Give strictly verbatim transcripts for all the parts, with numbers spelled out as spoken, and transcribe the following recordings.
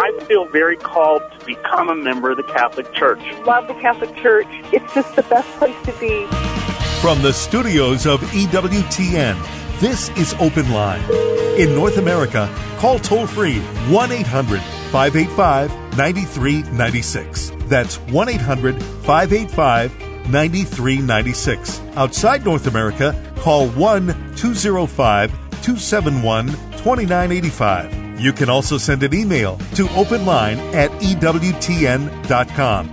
I feel very called to become a member of the Catholic Church. Love the Catholic Church. It's just the best place to be. From the studios of E W T N, this is Open Line. In North America, call toll-free one eight hundred five eight five nine three nine six. That's one eight hundred five eight five nine three nine six. Outside North America, call one two zero five two seven one two nine eight five. You can also send an email to openline at E W T N dot com.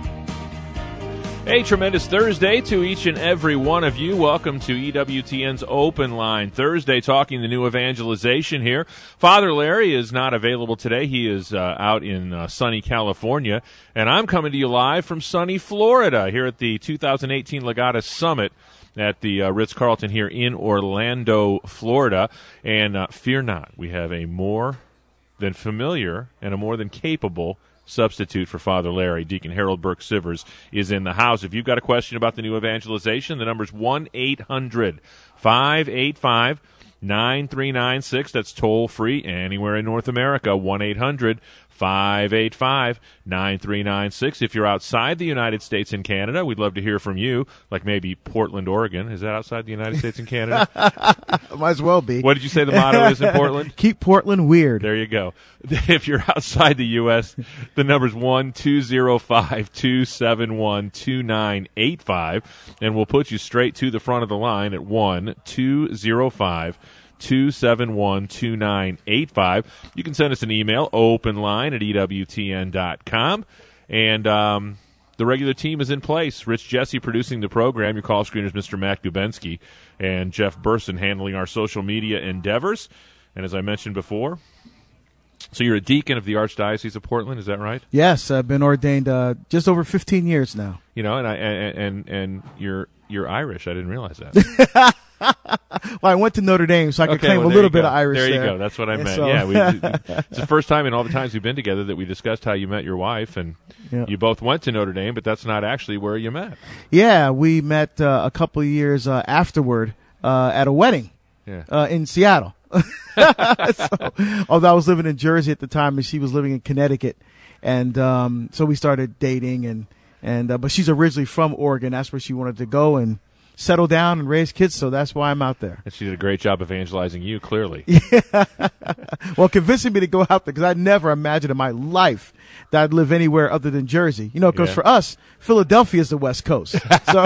A tremendous Thursday to each and every one of you. Welcome to E W T N's Open Line Thursday, talking the new evangelization here. Father Larry is not available today. He is uh, out in uh, sunny California, and I'm coming to you live from sunny Florida here at the two thousand eighteen Legatus Summit at the uh, Ritz-Carlton here in Orlando, Florida. And uh, fear not, we have a more than familiar and a more than capable substitute for Father Larry. Deacon Harold Burke Sivers is in the house. If you've got a question about the new evangelization, the number's one eight hundred five eight five nine three nine six. That's toll free anywhere in North America, one eight hundred five eight five nine three nine six. If you're outside the United States and Canada, we'd love to hear from you, like maybe Portland, Oregon. Is that outside the United States and Canada? Might as well be. What did you say the motto is in Portland? Keep Portland weird. There you go. If you're outside the U S, the number's one two zero five two seven one two nine eight five, and we'll put you straight to the front of the line at one two zero five two seven one two nine eight five. You can send us an email, openline at E W T N dot com. And um, the regular team is in place. Rich Jesse producing the program. Your call screeners, Mister Matt Gubensky, and Jeff Burson handling our social media endeavors. And as I mentioned before, so you're a deacon of the Archdiocese of Portland, is that right? Yes, I've been ordained uh, just over fifteen years now. You know, and I and and, and you're you're Irish. I didn't realize that. Well, I went to Notre Dame, so I could okay, claim well, a little bit go. of Irish there. there. you go. That's what I And meant. so- Yeah, we, it's the first time in all the times we've been together that we discussed how you met your wife, and Yeah. you both went to Notre Dame, but that's not actually where you met. Yeah, we met uh, a couple of years uh, afterward uh, at a wedding Yeah. uh, in Seattle. so, although I was living in Jersey at the time, and she was living in Connecticut, and um, so we started dating. And and uh, but she's originally from Oregon. That's where she wanted to go and settle down and raise kids. So that's why I'm out there. And she did a great job evangelizing you, clearly. Well, convincing me to go out there, because I never imagined in my life that I'd live anywhere other than Jersey. You know, because Yeah. for us, Philadelphia is the West Coast. So,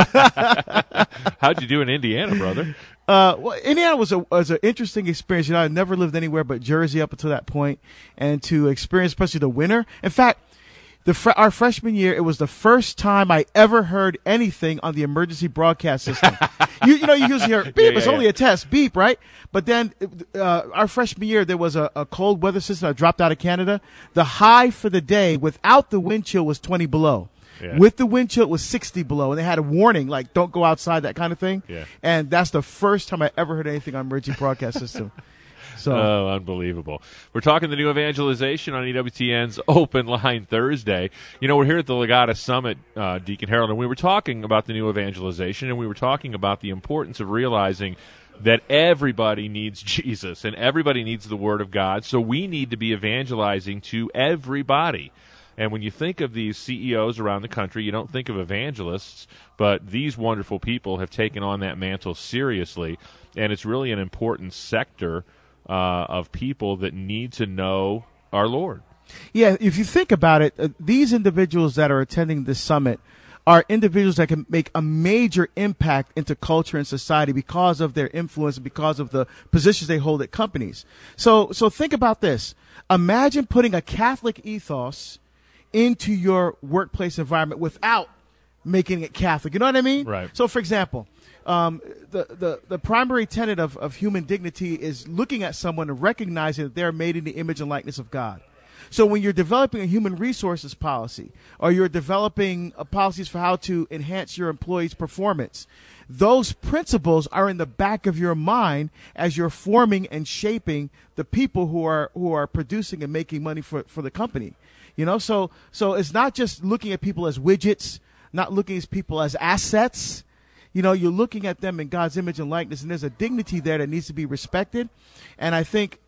How'd you do in Indiana, brother? uh, well, Indiana was a was an interesting experience. You know, I never lived anywhere but Jersey up until that point, and to experience especially the winter. In fact, the fr- our freshman year, it was the first time I ever heard anything on the emergency broadcast system. you, you know, you usually hear beep. Yeah, yeah, it's only yeah. a test, beep, right? But then uh, our freshman year, there was a, a cold weather system that dropped out of Canada. The high for the day without the wind chill was twenty below. Yeah. With the wind chill, it was sixty below, and they had a warning, like, don't go outside, that kind of thing. Yeah. And that's the first time I ever heard anything on emergency broadcast system. So, Oh, unbelievable. We're talking the new evangelization on E W T N's Open Line Thursday. You know, we're here at the Legatus Summit, uh, Deacon Harold, and we were talking about the new evangelization, and we were talking about the importance of realizing that everybody needs Jesus, and everybody needs the Word of God, so we need to be evangelizing to everybody. And when you think of these C E Os around the country, you don't think of evangelists, but these wonderful people have taken on that mantle seriously, and it's really an important sector uh, of people that need to know our Lord. yeah, if you think about it, uh, these individuals that are attending this summit are individuals that can make a major impact into culture and society because of their influence and because of the positions they hold at companies. So, so think about this. Imagine putting a Catholic ethos into your workplace environment without making it Catholic. You know what I mean? Right. So, for example, um, the, the, the primary tenet of, of human dignity is looking at someone and recognizing that they're made in the image and likeness of God. So when you're developing a human resources policy, or you're developing uh, policies for how to enhance your employees' performance, those principles are in the back of your mind as you're forming and shaping the people who are who are producing and making money for, for the company. You know, so so it's not just looking at people as widgets, not looking at people as assets. You know, you're looking at them in God's image and likeness, and there's a dignity there that needs to be respected. And I think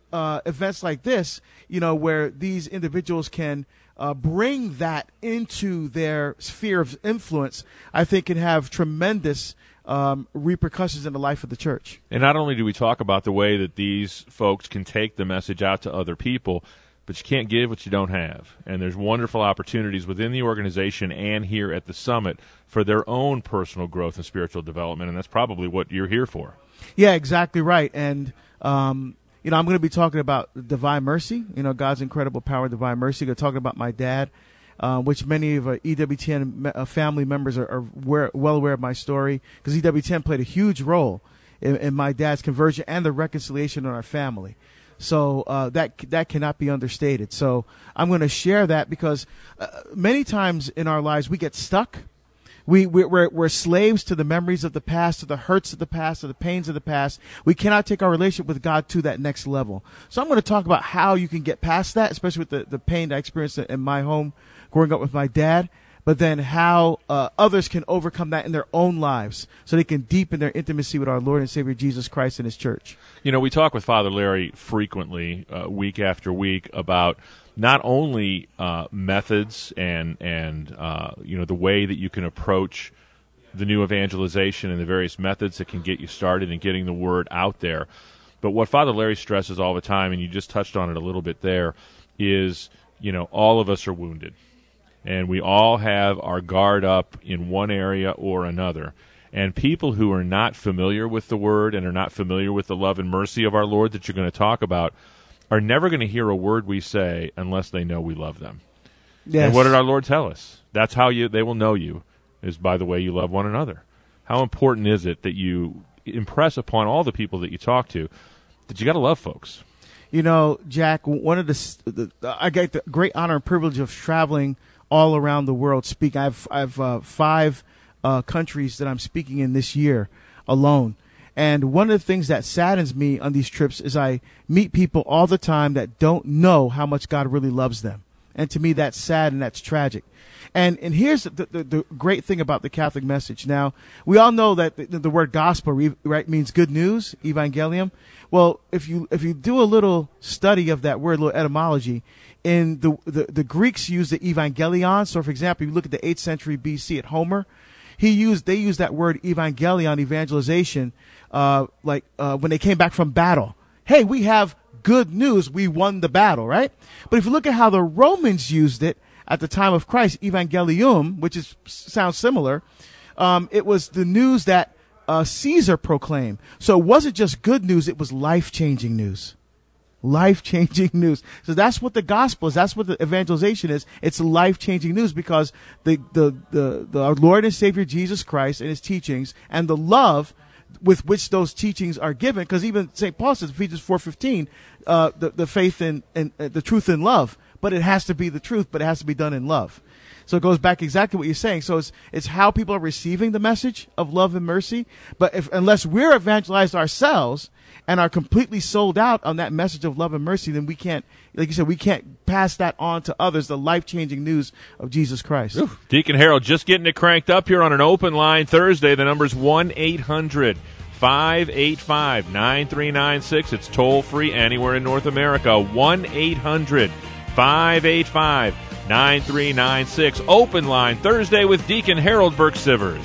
uh, events like this, you know, where these individuals can uh, bring that into their sphere of influence, I think can have tremendous um, repercussions in the life of the church. And not only do we talk about the way that these folks can take the message out to other people, but you can't give what you don't have. And there's wonderful opportunities within the organization and here at the summit for their own personal growth and spiritual development, and that's probably what you're here for. Yeah, exactly right. And, um, you know, I'm going to be talking about divine mercy, you know, God's incredible power, divine mercy. I'm going to talk about my dad, uh, which many of uh, E W T N me- uh, family members are, are aware, well aware of my story, because E W T N played a huge role in, in my dad's conversion and the reconciliation in our family. So uh, that that cannot be understated. So I'm going to share that because uh, many times in our lives we get stuck. We, we we're, we're slaves to the memories of the past, to the hurts of the past, to the pains of the past. We cannot take our relationship with God to that next level. So I'm going to talk about how you can get past that, especially with the, the pain that I experienced in my home growing up with my dad. But then how uh, others can overcome that in their own lives so they can deepen their intimacy with our Lord and Savior Jesus Christ and His church. You know, we talk with Father Larry frequently, uh, week after week, about not only uh, methods and, and uh, you know, the way that you can approach the new evangelization and the various methods that can get you started in getting the word out there, but what Father Larry stresses all the time, and you just touched on it a little bit there, is, you know, all of us are wounded. And we all have our guard up in one area or another. And people who are not familiar with the Word and are not familiar with the love and mercy of our Lord that you're going to talk about are never going to hear a word we say unless they know we love them. Yes. And what did our Lord tell us? That's how you they will know you, is by the way you love one another. How important is it that you impress upon all the people that you talk to that you got to love folks? You know, Jack, one of the, the I get the great honor and privilege of traveling all around the world speaking. I've I've uh, five uh, countries that I'm speaking in this year alone. And one of the things that saddens me on these trips is I meet people all the time that don't know how much God really loves them. And to me, that's sad and that's tragic. And and here's the, the, the great thing about the Catholic message. Now, we all know that the, the word gospel, right, means good news, evangelium. Well, if you if you do a little study of that word, a little etymology, in the, the, the Greeks used the evangelion. So, for example, you look at the eighth century B C at Homer, he used they used that word evangelion, evangelization, uh, like uh, when they came back from battle. Hey, we have good news. We won the battle, right? But if you look at how the Romans used it at the time of Christ, evangelium, which is sounds similar, um, it was the news that uh, Caesar proclaimed. So it wasn't just good news; it was life-changing news. Life-changing news. So that's what the gospel is. That's what the evangelization is. It's life-changing news because the, the, the, the our Lord and Savior Jesus Christ and His teachings and the love with which those teachings are given, because even Saint Paul says, Ephesians four fifteen, uh, the, the faith in, in uh, the truth in love, but it has to be the truth, but it has to be done in love. So it goes back exactly what you're saying. So it's, it's how people are receiving the message of love and mercy. But if, unless we're evangelized ourselves and are completely sold out on that message of love and mercy, then we can't, like you said, we can't pass that on to others, the life-changing news of Jesus Christ. Ooh. Deacon Harold, just getting it cranked up here on an open line Thursday. The number's one eight hundred five eight five nine three nine six. It's toll-free anywhere in North America. one eight hundred five eight five nine three nine six. Open line Thursday with Deacon Harold Burke-Sivers.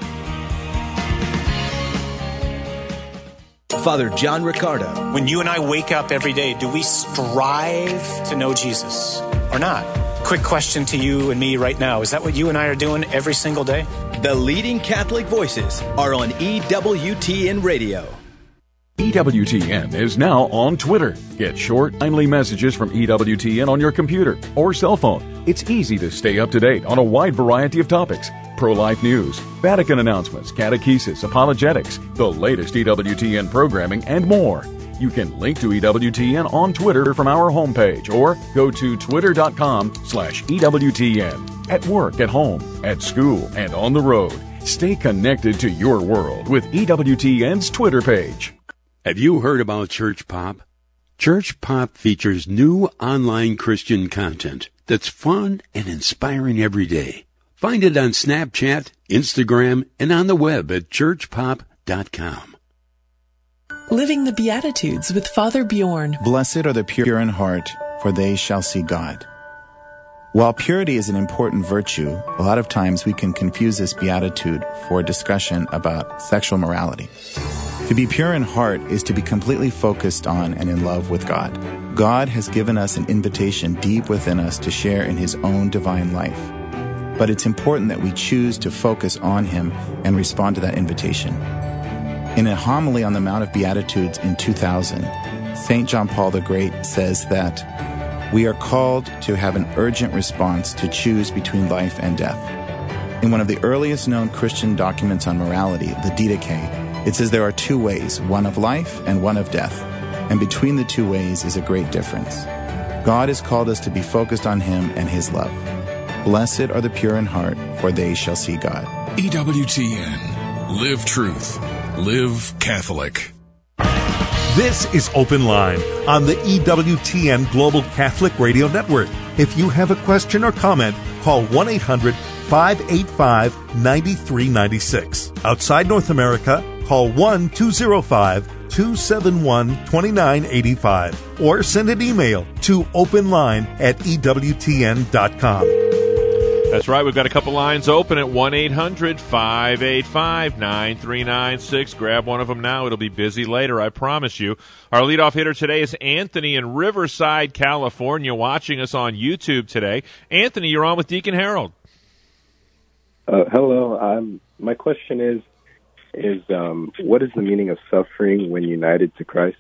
Father John Riccardo. When you and I wake up every day, do we strive to know Jesus or not? Quick question to you and me right now. Is that what you and I are doing every single day? The leading Catholic voices are on E W T N Radio. E W T N is now on Twitter. Get short, timely messages from E W T N on your computer or cell phone. It's easy to stay up to date on a wide variety of topics. Pro-life news, Vatican announcements, catechesis, apologetics, the latest E W T N programming, and more. You can link to E W T N on Twitter from our homepage or go to twitter.com slash EWTN. At work, at home, at school, and on the road. Stay connected to your world with E W T N's Twitter page. Have you heard about Church Pop? Church Pop features new online Christian content that's fun and inspiring every day. Find it on Snapchat, Instagram, and on the web at church pop dot com. Living the Beatitudes with Father Bjorn. Blessed are the pure in heart, for they shall see God. While purity is an important virtue, a lot of times we can confuse this beatitude for a discussion about sexual morality. To be pure in heart is to be completely focused on and in love with God. God has given us an invitation deep within us to share in His own divine life. But it's important that we choose to focus on Him and respond to that invitation. In a homily on the Mount of Beatitudes in two thousand, Saint John Paul the Great says that we are called to have an urgent response to choose between life and death. In one of the earliest known Christian documents on morality, the Didache, it says there are two ways, one of life and one of death, and between the two ways is a great difference. God has called us to be focused on Him and His love. Blessed are the pure in heart, for they shall see God. E W T N. Live truth. Live Catholic. This is Open Line on the E W T N Global Catholic Radio Network. If you have a question or comment, call one eight hundred five eight five nine three nine six. Outside North America, call one two zero five two seven one two nine eight five or send an email to openline at E W T N dot com. That's right. We've got a couple lines open at one eight hundred five eight five nine three nine six. Grab one of them now. It'll be busy later, I promise you. Our leadoff hitter today is Anthony in Riverside, California, watching us on YouTube today. Anthony, you're on with Deacon Harold. Uh, hello. Um, my question is, is um, what is the meaning of suffering when united to Christ?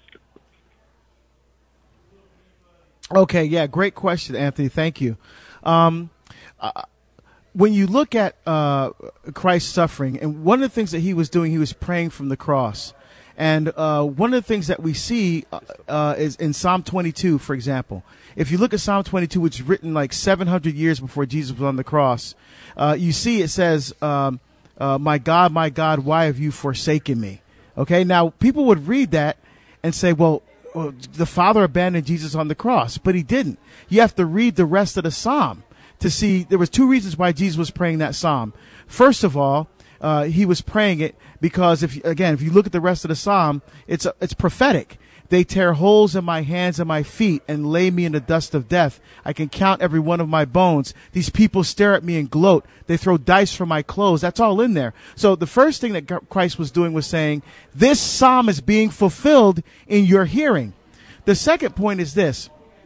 Okay, yeah, great question, Anthony. Thank you. Um, uh, when you look at uh, Christ's suffering, and one of the things that he was doing, he was praying from the cross. And uh, one of the things that we see uh, uh, is in Psalm twenty-two, for example. If you look at Psalm twenty-two, which is written like seven hundred years before Jesus was on the cross, uh, you see it says, um, uh, my God, my God, why have you forsaken me? Okay, now people would read that and say, well, well, the Father abandoned Jesus on the cross, but he didn't. You have to read the rest of the Psalm to see there was two reasons why Jesus was praying that Psalm. First of all, uh, he was praying it because if, again, if you look at the rest of the Psalm, it's, uh, it's prophetic. They tear holes in my hands and my feet and lay me in the dust of death. I can count every one of my bones. These people stare at me and gloat. They throw dice for my clothes. That's all in there. So the first thing that Christ was doing was saying, this Psalm is being fulfilled in your hearing. The second point is this.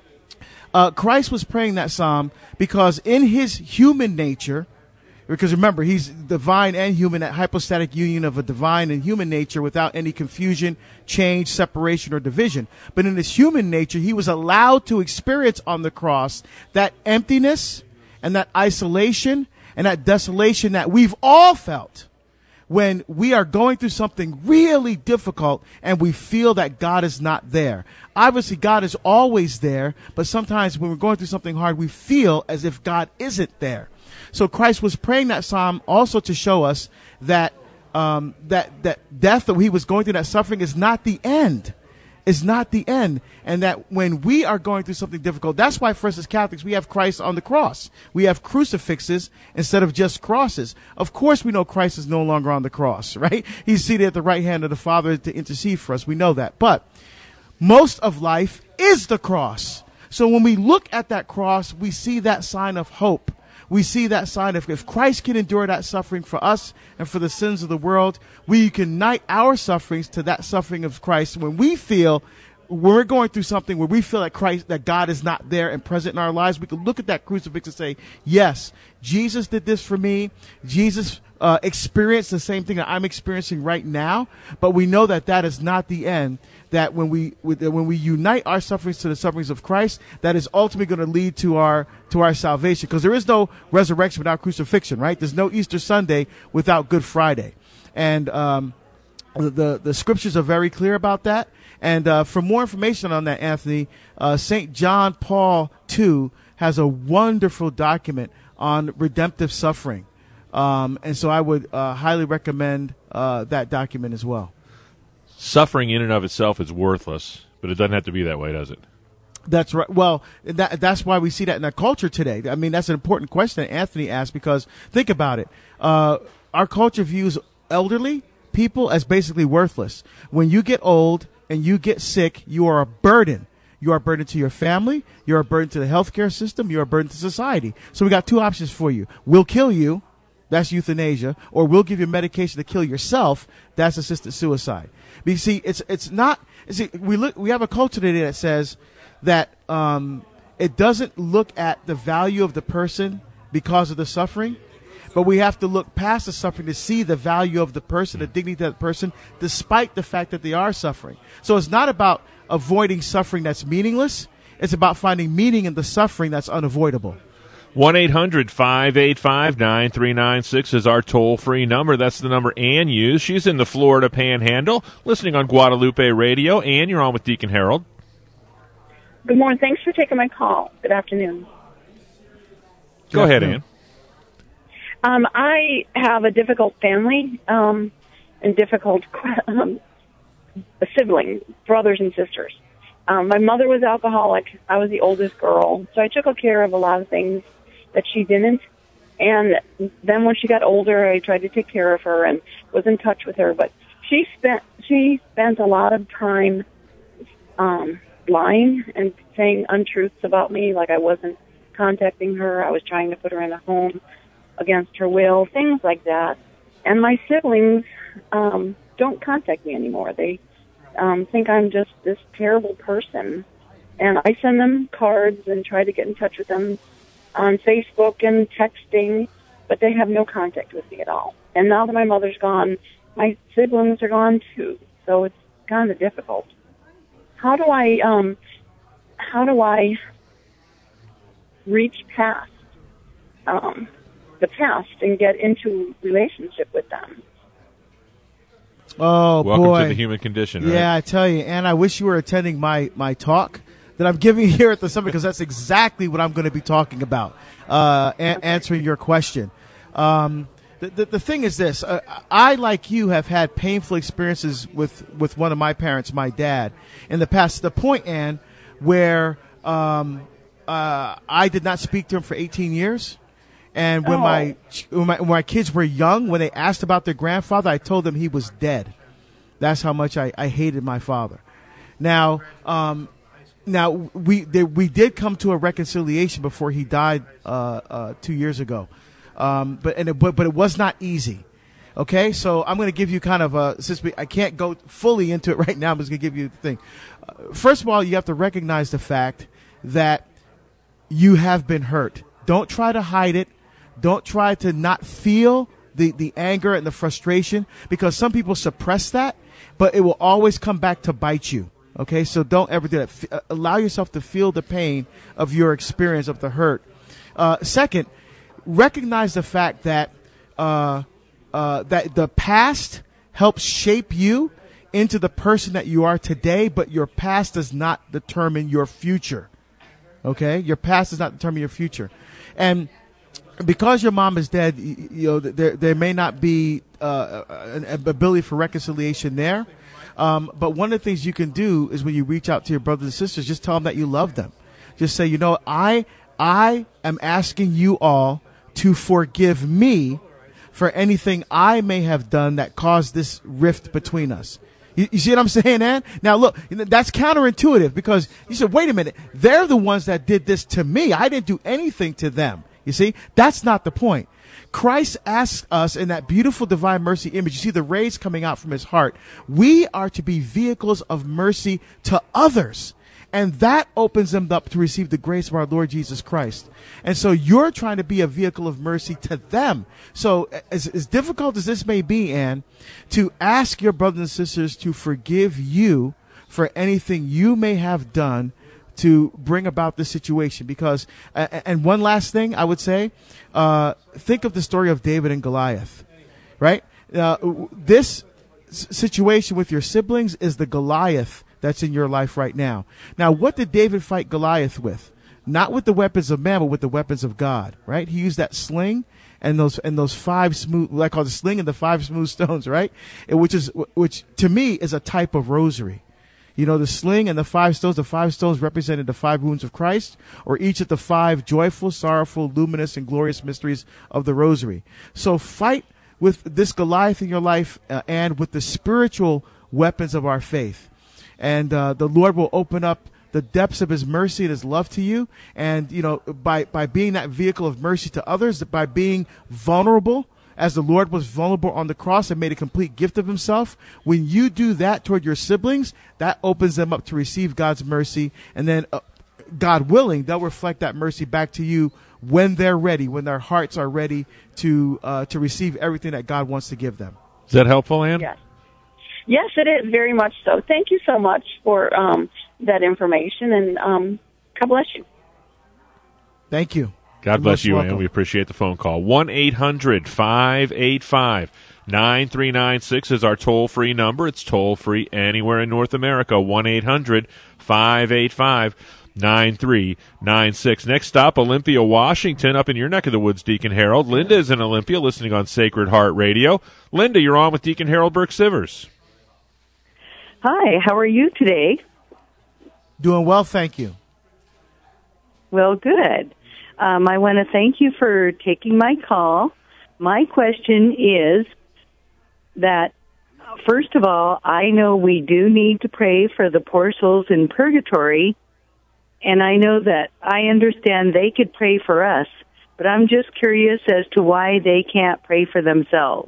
Uh, Christ was praying that Psalm because in his human nature, because remember, he's divine and human, that hypostatic union of a divine and human nature without any confusion, change, separation, or division. But in his human nature, he was allowed to experience on the cross that emptiness and that isolation and that desolation that we've all felt when we are going through something really difficult and we feel that God is not there. Obviously, God is always there, but sometimes when we're going through something hard, we feel as if God isn't there. So Christ was praying that Psalm also to show us that um, that that death that he was going through, that suffering is not the end. Is not the end. And that when we are going through something difficult, that's why for us as Catholics, we have Christ on the cross. We have crucifixes instead of just crosses. Of course, we know Christ is no longer on the cross, right? He's seated at the right hand of the Father to intercede for us. We know that. But most of life is the cross. So when we look at that cross, we see that sign of hope. We see that sign of if Christ can endure that suffering for us and for the sins of the world, we can unite our sufferings to that suffering of Christ. When we feel, when we're going through something where we feel that Christ, that God is not there and present in our lives, we can look at that crucifix and say, yes, Jesus did this for me. Jesus uh, experienced the same thing that I'm experiencing right now. But we know that that is not the end. That when we when we unite our sufferings to the sufferings of Christ, that is ultimately going to lead to our to our salvation. Because there is no resurrection without crucifixion, right? There's no Easter Sunday without Good Friday, and um, the the scriptures are very clear about that. And uh, for more information on that, Anthony, uh, Saint John Paul the Second has a wonderful document on redemptive suffering, um, and so I would uh, highly recommend uh, that document as well. Suffering in and of itself is worthless, but it doesn't have to be that way, does it? That's right. Well, that, that's why we see that in our culture today. I mean, that's an important question that Anthony asked, because think about it. Uh, our culture views elderly people as basically worthless. When you get old, and you get sick, you are a burden. You are a burden to your family. You're a burden to the healthcare system. You're a burden to society. So we got two options for you. We'll kill you. That's euthanasia. Or we'll give you medication to kill yourself. That's assisted suicide. But you see, it's it's not. See, we look. We have a culture today that says that um, it doesn't look at the value of the person because of the suffering, but we have to look past the suffering to see the value of the person, the dignity of the person, despite the fact that they are suffering. So it's not about avoiding suffering that's meaningless. It's about finding meaning in the suffering that's unavoidable. one eight hundred five eight five nine three nine six is our toll-free number. That's the number Ann used. She's in the Florida Panhandle, listening on Guadalupe Radio. Ann, you're on with Deacon Harold. Good morning. Thanks for taking my call. Good afternoon. Go ahead, Ann. Um, I have a difficult family um, and difficult um, siblings, brothers and sisters. Um, my mother was alcoholic. I was the oldest girl, so I took care of a lot of things that she didn't. And then when she got older, I tried to take care of her and was in touch with her. But she spent she spent a lot of time um, lying and saying untruths about me, like I wasn't contacting her. I was trying to put her in a home against her will, things like that. And my siblings um, don't contact me anymore. They um, think I'm just this terrible person. And I send them cards and try to get in touch with them on Facebook and texting, but they have no contact with me at all. And now that my mother's gone, my siblings are gone too. So it's kind of difficult. How do I, um, how do I reach past um, the past and get into relationship with them? Oh, Welcome boy. to the human condition, right? Yeah, I tell you, and I wish you were attending my, my talk that I'm giving here at the summit, because that's exactly what I'm going to be talking about, uh, a- answering your question. Um, the, the, the thing is this. Uh, I, like you, have had painful experiences with, with one of my parents, my dad, in the past. The point, Ann, where um, uh, I did not speak to him for eighteen years. And when, oh. my, when my when my kids were young, when they asked about their grandfather, I told them he was dead. That's how much I, I hated my father. Now, um, now we they, we did come to a reconciliation before he died uh, uh, two years ago, um, but and it, but but it was not easy. Okay, so I'm going to give you kind of a, since we, I can't go fully into it right now, I'm just going to give you the thing. Uh, first of all, you have to recognize the fact that you have been hurt. Don't try to hide it. Don't try to not feel the, the anger and the frustration, because some people suppress that, but it will always come back to bite you. Okay, so don't ever do that. F- allow yourself to feel the pain of your experience of the hurt. Uh, second, recognize the fact that uh, uh, that the past helps shape you into the person that you are today, but your past does not determine your future. Okay, your past does not determine your future, and because your mom is dead, you, you know, there there may not be uh, an ability for reconciliation there. Um, but one of the things you can do is when you reach out to your brothers and sisters, just tell them that you love them. Just say, you know, I I am asking you all to forgive me for anything I may have done that caused this rift between us. You, you see what I'm saying, Ann? Now, look, that's counterintuitive, because you said, wait a minute, they're the ones that did this to me. I didn't do anything to them. You see, that's not the point. Christ asks us in that beautiful divine mercy image. You see the rays coming out from his heart. We are to be vehicles of mercy to others. And that opens them up to receive the grace of our Lord Jesus Christ. And so you're trying to be a vehicle of mercy to them. So as, as difficult as this may be, Ann, to ask your brothers and sisters to forgive you for anything you may have done to bring about this situation. Because, uh, and one last thing I would say, uh, think of the story of David and Goliath, right? Uh, this s- situation with your siblings is the Goliath that's in your life right now. Now, what did David fight Goliath with? Not with the weapons of man, but with the weapons of God, right? He used that sling and those and those five smooth, what I call the sling and the five smooth stones, right? And which is which to me is a type of rosary. You know, the sling and the five stones, the five stones represented the five wounds of Christ, or each of the five joyful, sorrowful, luminous, and glorious mysteries of the rosary. So fight with this Goliath in your life uh, and with the spiritual weapons of our faith. and uh, the Lord will open up the depths of his mercy and his love to you. And, you know, by, by being that vehicle of mercy to others, by being vulnerable, as the Lord was vulnerable on the cross and made a complete gift of himself, when you do that toward your siblings, that opens them up to receive God's mercy. And then, uh, God willing, they'll reflect that mercy back to you when they're ready, when their hearts are ready to uh, to receive everything that God wants to give them. Is that helpful, Ann? Yes. Yes, it is, very much so. Thank you so much for um, that information, and um, God bless you. Thank you. God bless you, Ann. We appreciate the phone call. one eight hundred five eight five nine three nine six is our toll-free number. It's toll-free anywhere in North America, one eight hundred five eight five nine three nine six. Next stop, Olympia, Washington, up in your neck of the woods, Deacon Harold. Linda is in Olympia, listening on Sacred Heart Radio. Linda, you're on with Deacon Harold Burke-Sivers. Hi, how are you today? Doing well, thank you. Well, good. Um, I want to thank you for taking my call. My question is that, first of all, I know we do need to pray for the poor souls in purgatory, and I know that I understand they could pray for us, but I'm just curious as to why they can't pray for themselves.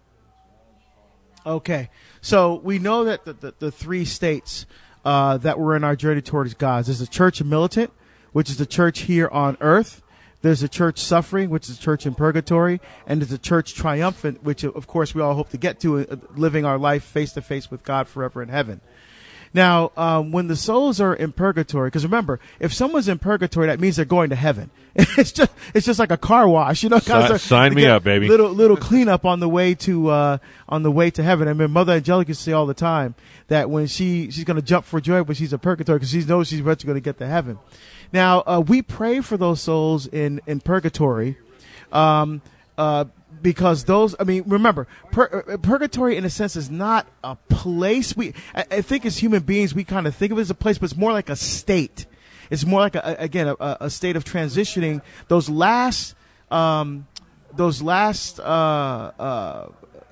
Okay, so we know that the, the, the three states uh, that we're in our journey towards God. There's the church militant, which is the church here on earth. There's a church suffering, which is a church in purgatory. And there's a church triumphant, which, of course, we all hope to get to, uh, living our life face-to-face with God forever in heaven. Now, um, when the souls are in purgatory, because remember, if someone's in purgatory, that means they're going to heaven. It's just, it's just like a car wash, you know. Si- sign me up, baby. Little, little cleanup on the way to, uh, on the way to heaven. I mean, Mother Angelica used to say all the time that when she, she's going to jump for joy when she's in purgatory, because she knows she's eventually going to get to heaven. Now, uh, we pray for those souls in, in purgatory, um, uh, because those, I mean, remember, pur- purgatory in a sense is not a place. We, I, I think as human beings, we kind of think of it as a place, but it's more like a state. It's more like, a, again, a, a state of transitioning. Those last, um, those last, uh, uh,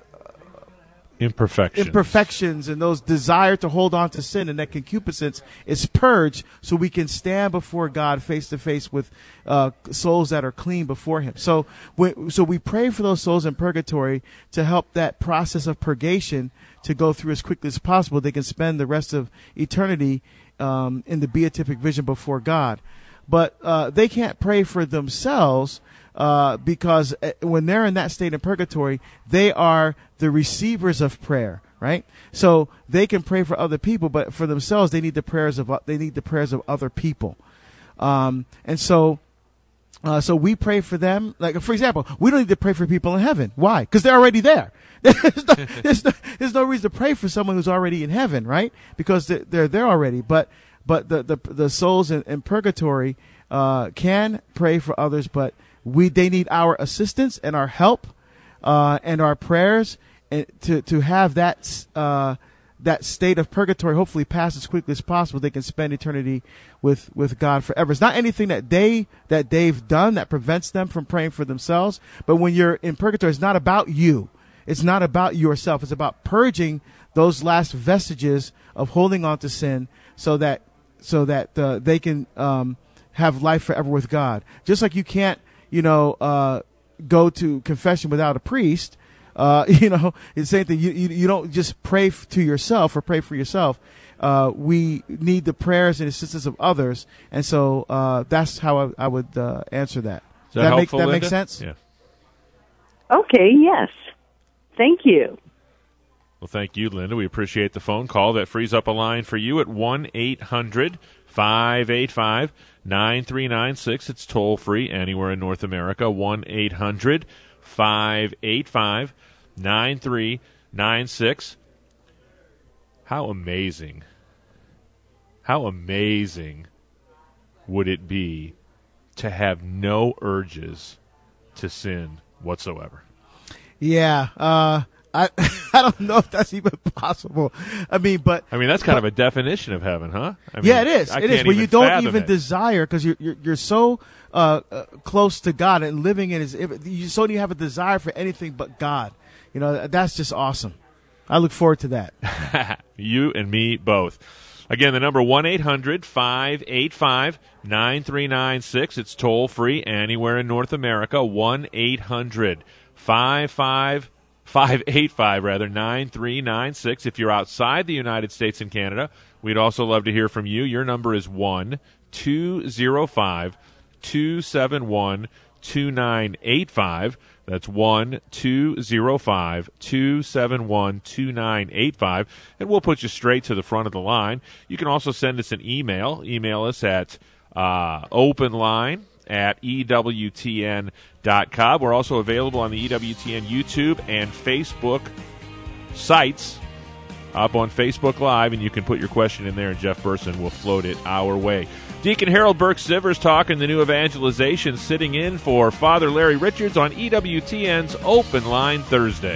Imperfections. Imperfections and those desire to hold on to sin and that concupiscence is purged so we can stand before God face to face with uh, souls that are clean before him. So we, so we pray for those souls in purgatory to help that process of purgation to go through as quickly as possible. They can spend the rest of eternity um, in the beatific vision before God. But uh, they can't pray for themselves Uh, because when they're in that state of purgatory, they are the receivers of prayer, right? So they can pray for other people, but for themselves, they need the prayers of they need the prayers of other people. Um, and so, uh, so we pray for them. Like for example, we don't need to pray for people in heaven. Why? Because they're already there. there's, no, there's, no, there's no reason to pray for someone who's already in heaven, right? Because they're, they're there already. But but the the, the souls in, in purgatory uh, can pray for others, but We they need our assistance and our help uh, and our prayers and to to have that uh, that state of purgatory hopefully pass as quickly as possible. They can spend eternity with, with God forever. It's not anything that they that they've done that prevents them from praying for themselves. But when you're in purgatory, it's not about you. It's not about yourself. It's about purging those last vestiges of holding on to sin, so that so that uh, they can um, have life forever with God. Just like you can't. You know, uh, go to confession without a priest. Uh, you know, it's the same thing. You, you, you don't just pray f- to yourself or pray for yourself. Uh, we need the prayers and assistance of others. And so, uh, that's how I, I would, uh, answer that. Is that, that helpful, make, that Linda? make sense? Yeah. Okay, yes. Thank you. Well, thank you, Linda. We appreciate the phone call. That frees up a line for you at one eight hundred five eight five nine three nine six. It's toll-free anywhere in North America, one eight hundred five eight five nine three nine six. How amazing, how amazing would it be to have no urges to sin whatsoever? Yeah, uh, I I don't know if that's even possible. I mean, but I mean that's kind but, of a definition of heaven, huh? I mean, yeah, it is. I it is can't where you don't fathom even it. desire because you're, you're you're so uh, uh, close to God and living in His. You so you have a desire for anything but God. You know, that's just awesome. I look forward to that. You and me both. Again, the number one eight hundred five eight five nine three nine six. It's toll free anywhere in North America. one eight hundred five eight five rather nine three nine six. If you're outside the United States and Canada, we'd also love to hear from you. Your number is one two zero five two seven one two nine eight five. That's one two zero five two seven one two nine eight five, and we'll put you straight to the front of the line. You can also send us an email. Email us at uh, openline at E W T N dot com. We're also available on the E W T N YouTube and Facebook sites, up on Facebook Live, and you can put your question in there, and Jeff Burson will float it our way. Deacon Harold Burke-Sivers talking the new evangelization, sitting in for Father Larry Richards on E W T N's Open Line Thursday.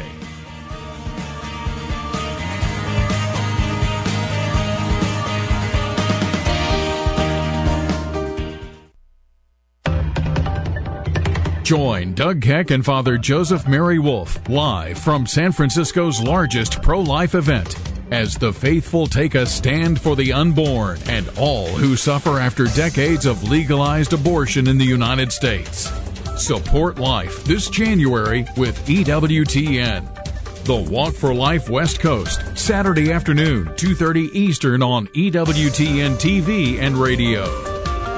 Join Doug Keck and Father Joseph Mary Wolf live from San Francisco's largest pro-life event as the faithful take a stand for the unborn and all who suffer after decades of legalized abortion in the United States. Support life this January with E W T N. The Walk for Life West Coast, Saturday afternoon, two thirty Eastern on E W T N T V and radio.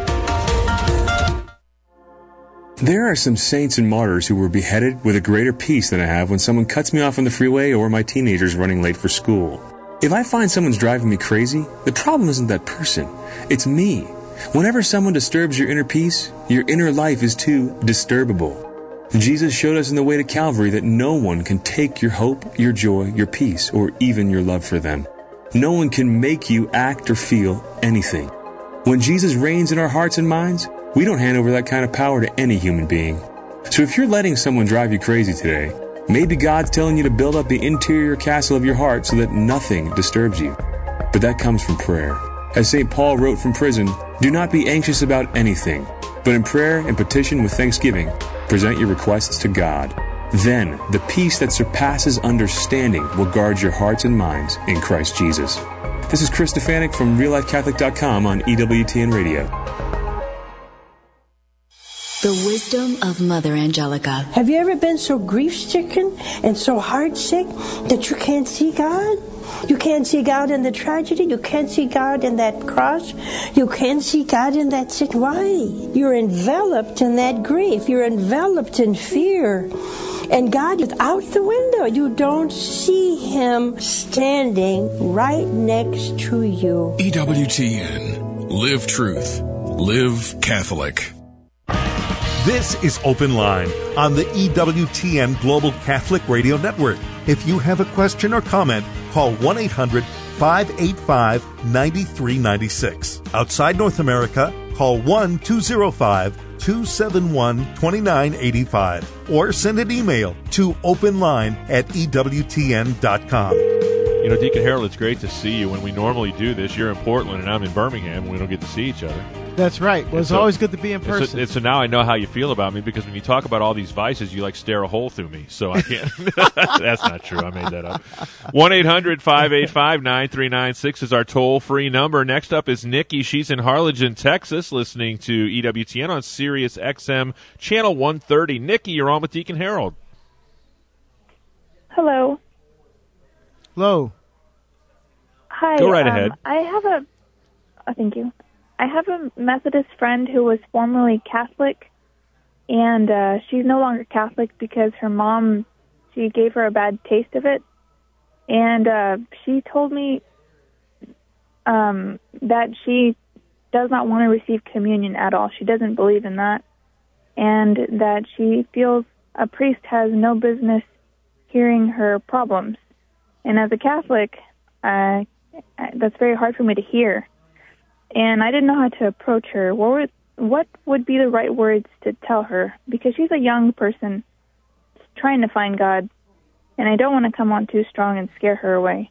There are some saints and martyrs who were beheaded with a greater peace than I have when someone cuts me off on the freeway or my teenager's running late for school. If I find someone's driving me crazy, the problem isn't that person. It's me. Whenever someone disturbs your inner peace, your inner life is too disturbable. Jesus showed us in the way to Calvary that no one can take your hope, your joy, your peace, or even your love for them. No one can make you act or feel anything. When Jesus reigns in our hearts and minds, we don't hand over that kind of power to any human being. So if you're letting someone drive you crazy today, maybe God's telling you to build up the interior castle of your heart so that nothing disturbs you. But that comes from prayer. As Saint Paul wrote from prison, do not be anxious about anything, but in prayer and petition with thanksgiving, present your requests to God. Then the peace that surpasses understanding will guard your hearts and minds in Christ Jesus. This is Chris Stefanik from real life catholic dot com on E W T N Radio. The wisdom of Mother Angelica. Have you ever been so grief-stricken and so heart-sick that you can't see God? You can't see God in the tragedy. You can't see God in that cross. You can't see God in that sick. Why? You're enveloped in that grief. You're enveloped in fear. And God is out the window. You don't see Him standing right next to you. E W T N. Live truth. Live Catholic. This is Open Line on the E W T N Global Catholic Radio Network. If you have a question or comment, call one eight hundred five eight five nine three nine six. Outside North America, call one two zero five two seven one two nine eight five or send an email to openline at E W T N dot com. You know, Deacon Harold, it's great to see you. When we normally do this, you're in Portland and I'm in Birmingham, and we don't get to see each other. That's right. Well, it's so, always good to be in person. So, it's, so now I know how you feel about me, because when you talk about all these vices, you like stare a hole through me. So I can't. That's not true. I made that up. one eight hundred five eight five nine three nine six is our toll-free number. Next up is Nikki. She's in Harlingen, Texas, listening to E W T N on Sirius X M, channel one thirty. Nikki, you're on with Deacon Harold. Hello. Hello. Hi. Go right um, ahead. I have a. Oh, thank you. I have a Methodist friend who was formerly Catholic, and uh, she's no longer Catholic because her mom, she gave her a bad taste of it. And uh, she told me um, that she does not want to receive communion at all. She doesn't believe in that. And that she feels a priest has no business hearing her problems. And as a Catholic, uh, that's very hard for me to hear. And I didn't know how to approach her. What would, what would be the right words to tell her? Because she's a young person trying to find God, and I don't want to come on too strong and scare her away.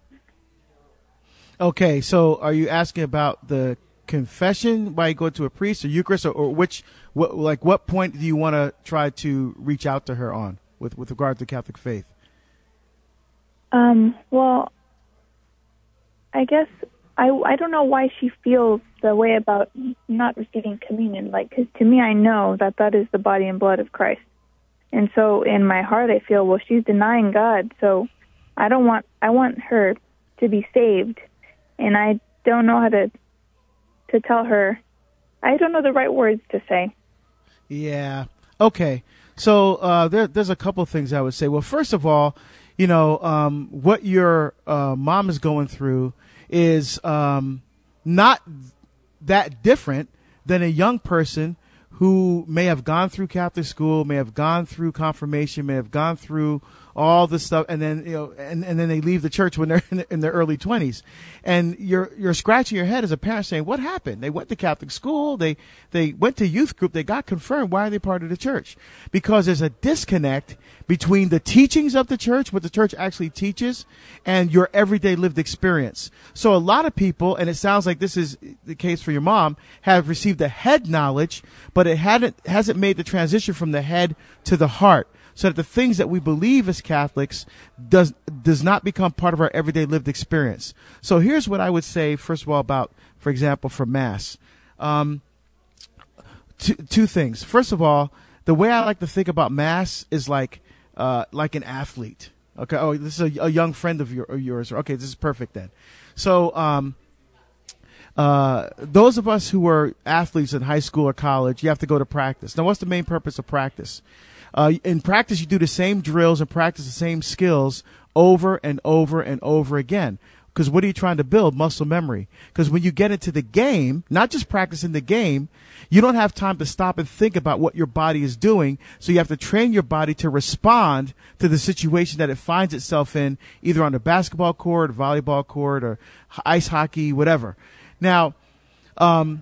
Okay, so are you asking about the confession, why you go to a priest or Eucharist, or, or which, what, like what point do you want to try to reach out to her on with, with regard to Catholic faith? Um, well, I guess I, I don't know why she feels the way about not receiving communion. Like, 'cause to me, I know that that is the body and blood of Christ. And so in my heart, I feel, well, she's denying God. So I don't want, I want her to be saved. And I don't know how to, to tell her. I don't know the right words to say. Yeah. Okay. So uh, there, there's a couple of things I would say. Well, first of all, you know, um, what your uh, mom is going through is um, not that different than a young person who may have gone through Catholic school, may have gone through confirmation, may have gone through all this stuff, and then you know, and, and then they leave the church when they're in, in their early twenties, and you're you're scratching your head as a parent saying, "What happened? They went to Catholic school, they they went to youth group, they got confirmed. Why are they part of the church?" Because there's a disconnect between the teachings of the church, what the church actually teaches, and your everyday lived experience. So a lot of people, and it sounds like this is the case for your mom, have received the head knowledge, but it hadn't hasn't made the transition from the head to the heart. So that the things that we believe as Catholics does does not become part of our everyday lived experience. So here's what I would say, first of all, about, for example, for Mass. Um, two, two things. First of all, the way I like to think about Mass is like uh, like an athlete. Okay. Oh, this is a, a young friend of, your, of yours. Okay, this is perfect then. So um, uh, those of us who are athletes in high school or college, you have to go to practice. Now, what's the main purpose of practice? Uh, in practice, you do the same drills and practice the same skills over and over and over again. Because what are you trying to build? Muscle memory. Because when you get into the game, not just practicing the game, you don't have time to stop and think about what your body is doing. So you have to train your body to respond to the situation that it finds itself in, either on the basketball court, volleyball court, or ice hockey, whatever. Now, um,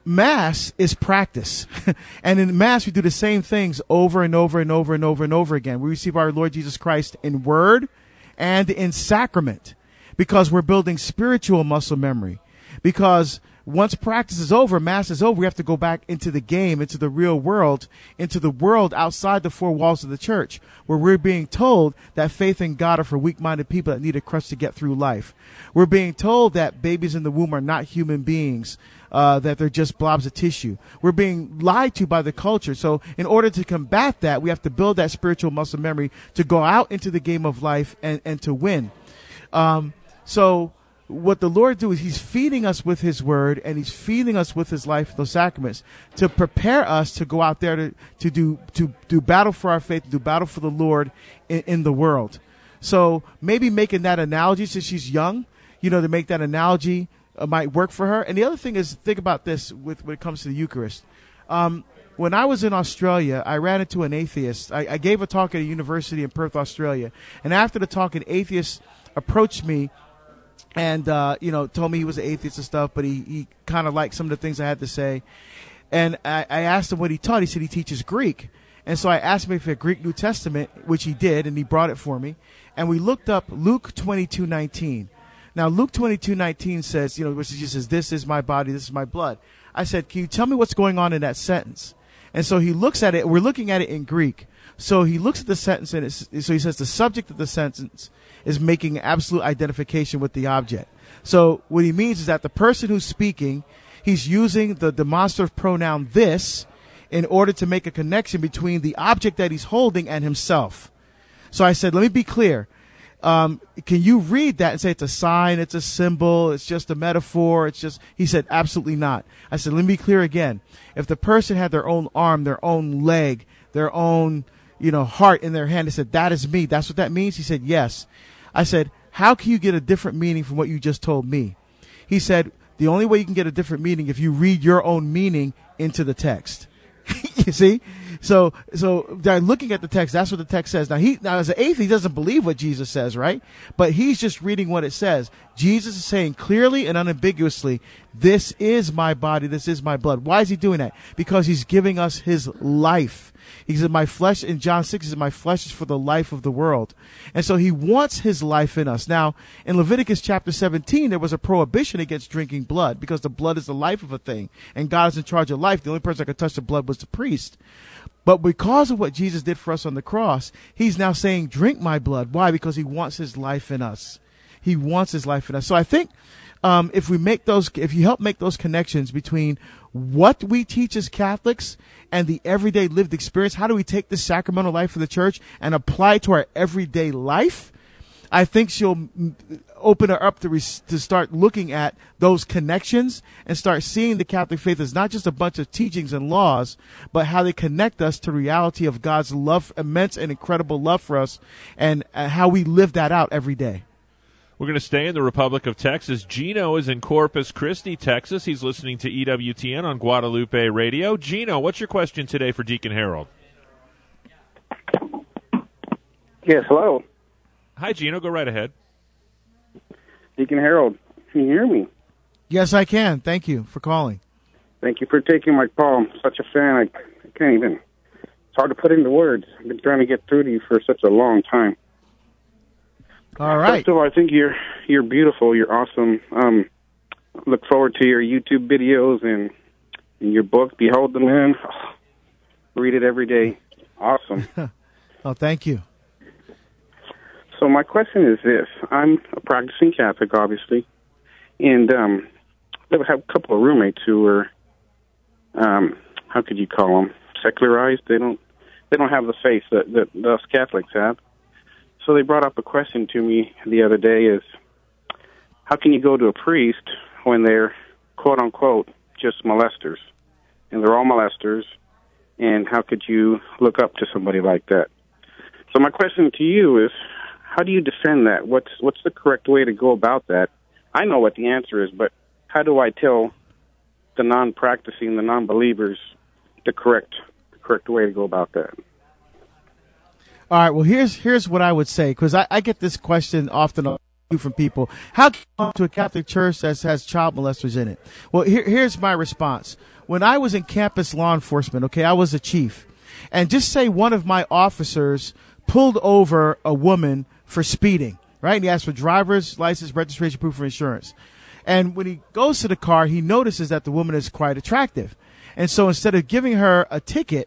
Mass is practice. And in Mass, we do the same things over and over and over and over and over again. We receive our Lord Jesus Christ in word and in sacrament because we're building spiritual muscle memory. Because once practice is over, Mass is over, we have to go back into the game, into the real world, into the world outside the four walls of the church, where we're being told that faith in God are for weak-minded people that need a crutch to get through life. We're being told that babies in the womb are not human beings, uh, that they're just blobs of tissue. We're being lied to by the culture. So in order to combat that, we have to build that spiritual muscle memory to go out into the game of life and, and to win. Um, so what the Lord do is he's feeding us with his word and he's feeding us with his life, those sacraments, to prepare us to go out there to, to do, to do battle for our faith, to do battle for the Lord in, in the world. So maybe making that analogy since she's young, you know, to make that analogy uh, might work for her. And the other thing is, think about this with when it comes to the Eucharist. Um, when I was in Australia, I ran into an atheist. I, I gave a talk at a university in Perth, Australia. And after the talk, an atheist approached me and, uh, you know, told me he was an atheist and stuff, but he, he kind of liked some of the things I had to say. And I, I asked him what he taught. He said he teaches Greek. And so I asked him if he had Greek New Testament, which he did, and he brought it for me. And we looked up Luke twenty-two nineteen. Now, Luke twenty-two nineteen says, you know, which just says, this is my body, this is my blood. I said, can you tell me what's going on in that sentence? And so he looks at it. We're looking at it in Greek. So he looks at the sentence, and it's, so he says the subject of the sentence is making absolute identification with the object. So what he means is that the person who's speaking, he's using the demonstrative pronoun this in order to make a connection between the object that he's holding and himself. So I said, let me be clear. Um, can you read that and say it's a sign, it's a symbol, it's just a metaphor, it's just, he said, absolutely not. I said, let me be clear again. If the person had their own arm, their own leg, their own, you know, heart in their hand, they said, that is me. That's what that means? He said, yes. I said, how can you get a different meaning from what you just told me? He said, the only way you can get a different meaning if you read your own meaning into the text. You see? So, so they're looking at the text. That's what the text says. Now, he, now as an atheist, he doesn't believe what Jesus says, right? But he's just reading what it says. Jesus is saying clearly and unambiguously, this is my body, this is my blood. Why is he doing that? Because he's giving us his life. He said, my flesh, in John six, he said, my flesh is for the life of the world. And so he wants his life in us. Now, in Leviticus chapter seventeen, there was a prohibition against drinking blood because the blood is the life of a thing. And God is in charge of life. The only person that could touch the blood was the priest. But because of what Jesus did for us on the cross, he's now saying, drink my blood. Why? Because he wants his life in us. He wants his life in us. So I think um, if we make those, if you help make those connections between what we teach as Catholics and the everyday lived experience, how do we take the sacramental life of the church and apply it to our everyday life? I think she'll open her up to re- to start looking at those connections and start seeing the Catholic faith as not just a bunch of teachings and laws, but how they connect us to reality of God's love, immense and incredible love for us, and uh, how we live that out every day. We're going to stay in the Republic of Texas. Gino is in Corpus Christi, Texas. He's listening to E W T N on Guadalupe Radio. Gino, what's your question today for Deacon Harold? Yes, hello. Hi, Gino. Go right ahead. Deacon Harold, can you hear me? Yes, I can. Thank you for calling. Thank you for taking my call. I'm such a fan. I, I can't even. It's hard to put into words. I've been trying to get through to you for such a long time. All right. First of all, I think you're you're beautiful. You're awesome. Um, look forward to your YouTube videos and, and your book, Behold the Man. Oh, read it every day. Awesome. Oh, thank you. So my question is this. I'm a practicing Catholic, obviously, and um, I have a couple of roommates who are, um, how could you call them, secularized. They don't they don't have the faith that, that us Catholics have. So they brought up a question to me the other day is, how can you go to a priest when they're, quote-unquote, just molesters? And they're all molesters, and how could you look up to somebody like that? So my question to you is, how do you defend that? What's what's the correct way to go about that? I know what the answer is, but how do I tell the non-practicing, the non-believers, the correct the correct way to go about that? All right. Well, here's here's what I would say, because I, I get this question often from people. How can you come to a Catholic church that has child molesters in it? Well, here, here's my response. When I was in campus law enforcement, okay, I was a chief. And just say one of my officers pulled over a woman for speeding, right? And he asked for driver's license, registration, proof of insurance. And when he goes to the car, he notices that the woman is quite attractive. And so instead of giving her a ticket,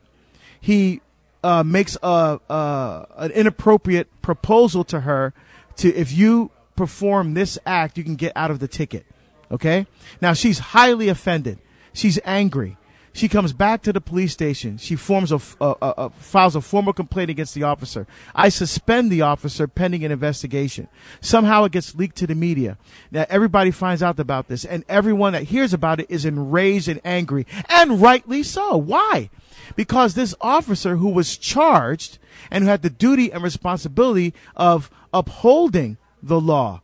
he uh, makes a, a an inappropriate proposal to her to, if you perform this act, you can get out of the ticket. Okay? Now, she's highly offended. She's angry. She comes back to the police station. She forms a, a, a, a files a formal complaint against the officer. I suspend the officer pending an investigation. Somehow it gets leaked to the media. Now everybody finds out about this, and everyone that hears about it is enraged and angry, and rightly so. Why? Because this officer who was charged and who had the duty and responsibility of upholding the law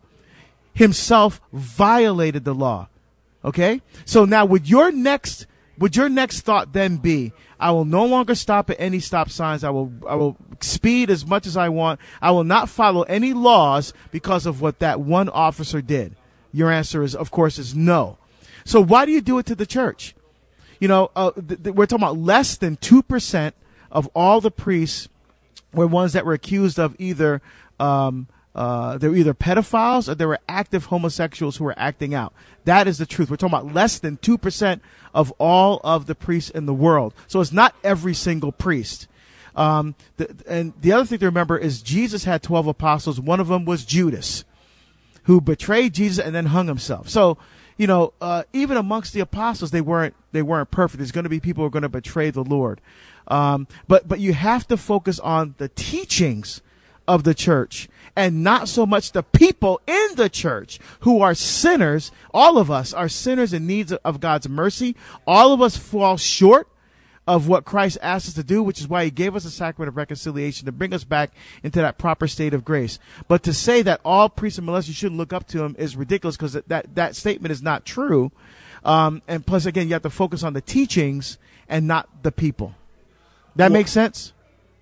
himself violated the law. Okay? So now would your next Would your next thought then be, I will no longer stop at any stop signs. I will I will speed as much as I want. I will not follow any laws because of what that one officer did? Your answer is, of course, is no. So why do you do it to the church? You know, uh, th- th- we're talking about less than two percent of all the priests were ones that were accused of either um, uh, they were either pedophiles or they were active homosexuals who were acting out. That is the truth. We're talking about less than two percent of all of the priests in the world. So it's not every single priest. Um, the, and the other thing to remember is Jesus had twelve apostles. One of them was Judas, who betrayed Jesus and then hung himself. So, you know, uh, even amongst the apostles, they weren't they weren't perfect. There's going to be people who are going to betray the Lord. Um, but but you have to focus on the teachings of the church and not so much the people in the church who are sinners. All of us are sinners in need of God's mercy. All of us fall short of what Christ asked us to do, which is why he gave us the sacrament of reconciliation to bring us back into that proper state of grace. But to say that all priests and molesters, you shouldn't look up to him is ridiculous, because that, that statement is not true. Um, and plus, again, you have to focus on the teachings and not the people. That makes sense?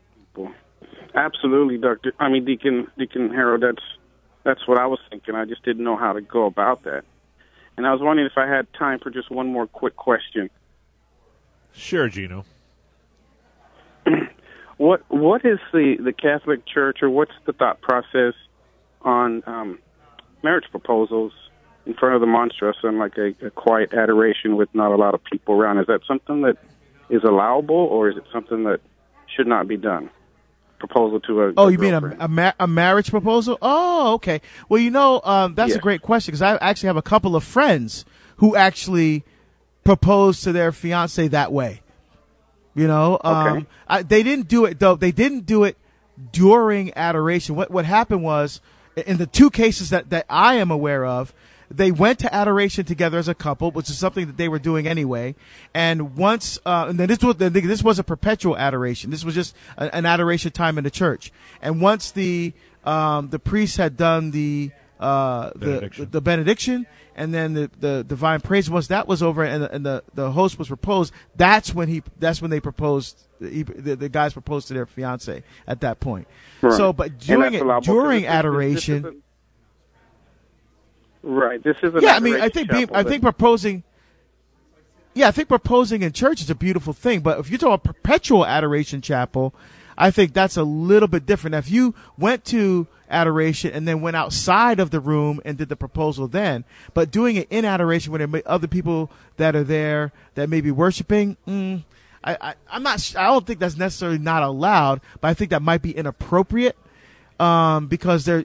Absolutely, Doctor. I mean, Deacon Deacon Harold. That's that's what I was thinking. I just didn't know how to go about that, and I was wondering if I had time for just one more quick question. Sure, Gino. what what is the, the Catholic Church, or what's the thought process on um, marriage proposals in front of the monstrous and like a, a quiet adoration with not a lot of people around? Is that something that is allowable, or is it something that should not be done? Proposal to a Oh, a you mean a girlfriend. a, ma- a marriage proposal? Oh, okay. Well, you know, um, that's Yeah. a great question because I actually have a couple of friends who actually proposed to their fiance that way. You know, um, Okay. I, they didn't do it though. They didn't do it during adoration. What what happened was, in the two cases that, that I am aware of, they went to adoration together as a couple, which is something that they were doing anyway. And once, uh, and then this was this was a perpetual adoration. This was just a, an adoration time in the church. And once the um, the priest had done the uh, the, Benediction. the the benediction, and then the, the divine praise, once that was over, and the, and the the host was proposed, that's when he that's when they proposed. He, the, the guys proposed to their fiance at that point. Right. So, but And doing that's it allowable during because this- this adoration. isn't- Right. This is an Yeah, I mean, I adoration think being, chapel I that- think proposing. Yeah, I think proposing in church is a beautiful thing, but if you talk about perpetual adoration chapel, I think that's a little bit different. If you went to adoration and then went outside of the room and did the proposal then, but doing it in adoration when there may other people that are there that may be worshiping, mm, I, I, I'm not. sh- I don't think that's necessarily not allowed, but I think that might be inappropriate um, because there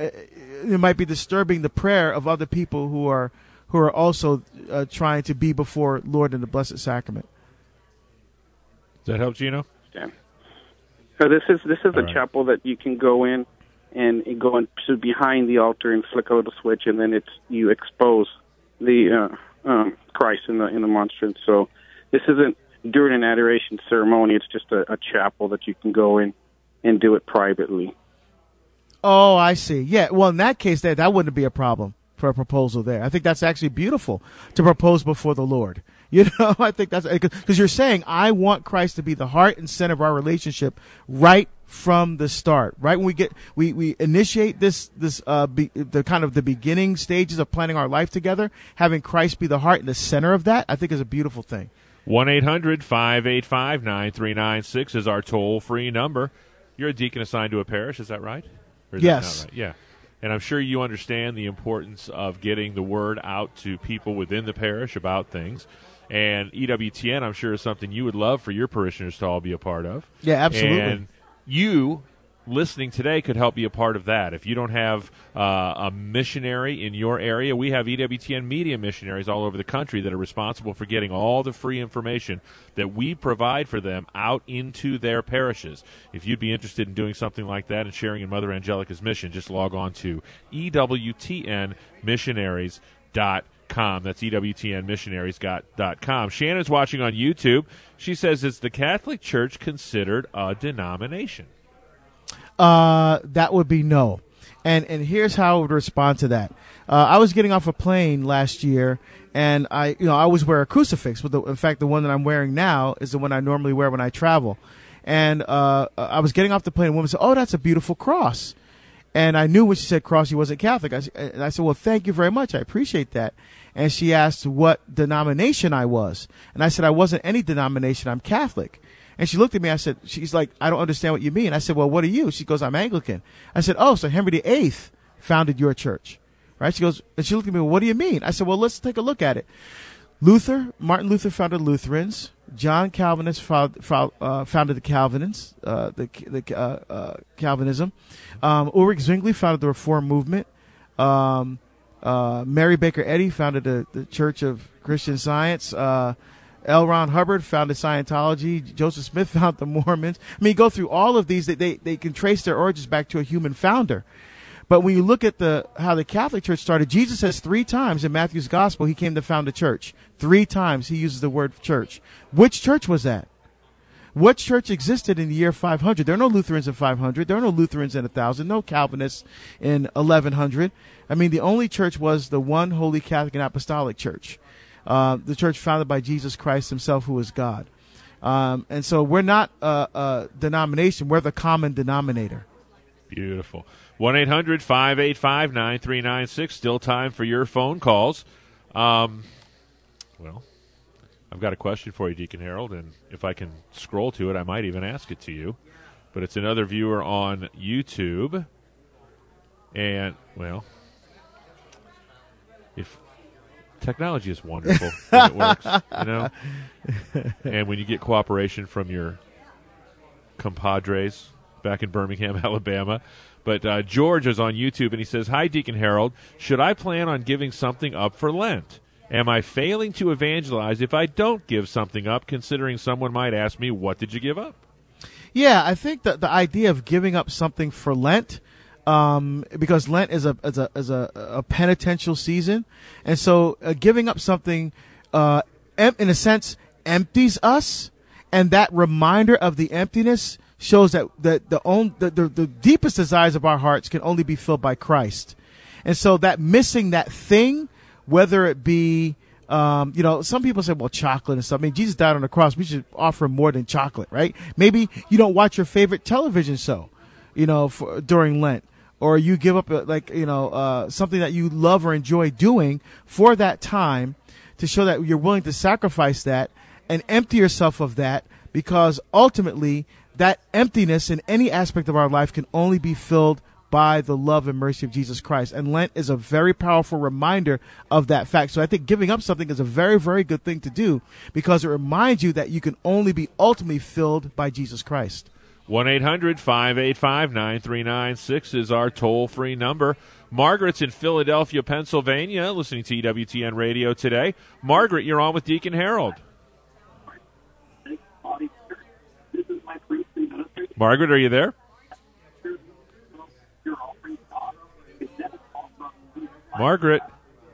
it might be disturbing the prayer of other people who are who are also uh, trying to be before Lord in the Blessed Sacrament. Does that help, Gino? Yeah. So this is this is All a right. chapel that you can go in and, and go into behind the altar and flick a little switch, and then it's you expose the uh, um, Christ in the in the monstrance. So this isn't during an adoration ceremony. It's just a, a chapel that you can go in and do it privately. Oh, I see. Yeah. Well, in that case, that that wouldn't be a problem for a proposal there. I think that's actually beautiful to propose before the Lord. You know, I think that's because you're saying, I want Christ to be the heart and center of our relationship right from the start. Right when we get, we, we initiate this, this, uh, be, the kind of the beginning stages of planning our life together, having Christ be the heart and the center of that, I think is a beautiful thing. one eight hundred five eight five nine three nine six is our toll-free number. You're a deacon assigned to a parish, is that right? Or is Yes. that not right? Yeah. And I'm sure you understand the importance of getting the word out to people within the parish about things. And E W T N, I'm sure, is something you would love for your parishioners to all be a part of. Yeah, absolutely. And you listening today could help be a part of that. If you don't have uh, a missionary in your area, we have E W T N media missionaries all over the country that are responsible for getting all the free information that we provide for them out into their parishes. If you'd be interested in doing something like that and sharing in Mother Angelica's mission, just log on to E W T N missionaries dot com. That's E W T N missionaries dot com. Shannon's watching on YouTube. She says, is the Catholic Church considered a denomination? Uh, that would be no. And and here's how I would respond to that. Uh, I was getting off a plane last year, and I you know I always wear a crucifix. But the, in fact, the one that I'm wearing now is the one I normally wear when I travel. And uh, I was getting off the plane, and a woman said, "Oh, that's a beautiful cross." And I knew when she said cross, she wasn't Catholic. I, s- and I said, "Well, thank you very much. I appreciate that." And she asked what denomination I was, and I said I wasn't any denomination. I'm Catholic. And she looked at me. I said, she's like, I don't understand what you mean. I said, well, what are you? She goes, I'm Anglican. I said, oh, so Henry the Eighth founded your church, right? She goes, and she looked at me, well, what do you mean? I said, well, let's take a look at it. Luther, Martin Luther founded Lutherans. John Calvinist found, found, uh, founded the Calvinists, uh, the, the uh, uh, Calvinism. Um, Ulrich Zwingli founded the Reform movement. Um, uh, Mary Baker Eddy founded the, the Church of Christian Science. Uh, L. Ron Hubbard founded Scientology. Joseph Smith founded the Mormons. I mean, go through all of these. They, they, they can trace their origins back to a human founder. But when you look at the how the Catholic Church started, Jesus says three times in Matthew's Gospel he came to found a church. Three times he uses the word church. Which church was that? What church existed in the year five hundred? There are no Lutherans in five hundred. There are no Lutherans in one thousand. No Calvinists in eleven hundred. I mean, the only church was the one Holy Catholic and Apostolic Church. Uh, the church founded by Jesus Christ himself, who is God. Um, and so we're not a, a denomination. We're the common denominator. Beautiful. one eight hundred five eight five nine three nine six. Still time for your phone calls. Um, well, I've got a question for you, Deacon Harold, and if I can scroll to it, I might even ask it to you. But it's another viewer on YouTube. And, well, if Technology is wonderful when it works, you know. And when you get cooperation from your compadres back in Birmingham, Alabama. But uh, George is on YouTube, and he says, "Hi, Deacon Harold. Should I plan on giving something up for Lent? Am I failing to evangelize if I don't give something up, considering someone might ask me, what did you give up?" Yeah, I think that the idea of giving up something for Lent, um, because Lent is a is a is a, a penitential season, and so uh, giving up something, uh, em- in a sense, empties us, and that reminder of the emptiness shows that that the own the, the the deepest desires of our hearts can only be filled by Christ, and so that missing that thing, whether it be Um, you know, some people say, well, chocolate and stuff. I mean, Jesus died on the cross. We should offer him more than chocolate, right? Maybe you don't watch your favorite television show, you know, for, during Lent, or you give up, a, like, you know, uh, something that you love or enjoy doing for that time to show that you're willing to sacrifice that and empty yourself of that, because ultimately that emptiness in any aspect of our life can only be filled by the love and mercy of Jesus Christ. And Lent is a very powerful reminder of that fact. So I think giving up something is a very, very good thing to do, because it reminds you that you can only be ultimately filled by Jesus Christ. one eight hundred five eight five nine three nine six is our toll-free number. Margaret's in Philadelphia, Pennsylvania, listening to E W T N Radio today. Margaret, you're on with Deacon Harold. Margaret, are you there? Margaret.